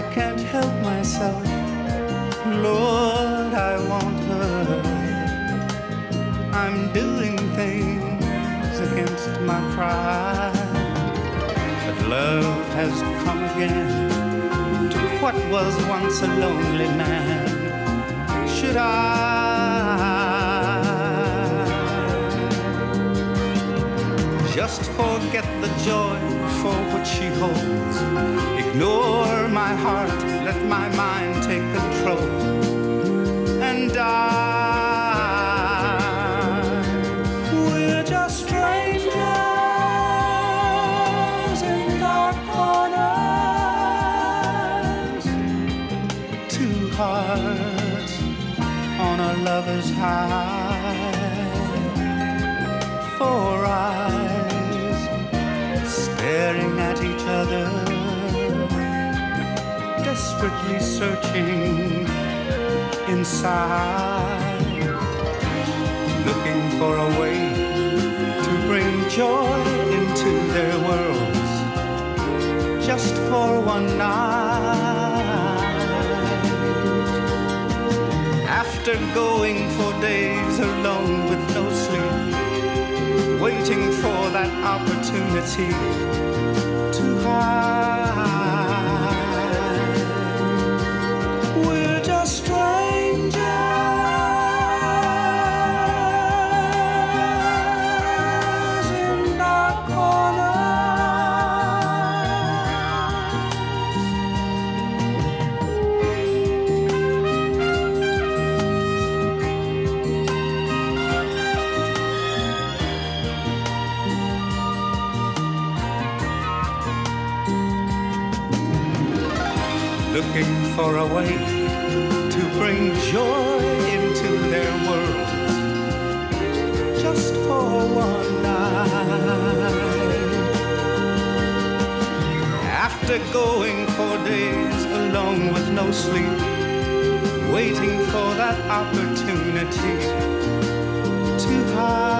I can't help myself. Lord, I want her. I'm doing things against my pride. But love has come again to what was once a lonely man. Should I just forget the joy for which she holds? Ignore my heart, let my mind take control, and we're just strangers in dark corners, two hearts on a lover's high, four eyes staring at each other, desperately searching inside, looking for a way to bring joy into their worlds, just for one night. After going for days alone with no sleep, waiting for that opportunity to hide, we're just strangers in dark looking for a way to bring joy into their worlds, just for one night. After going for days alone with no sleep, waiting for that opportunity to hide,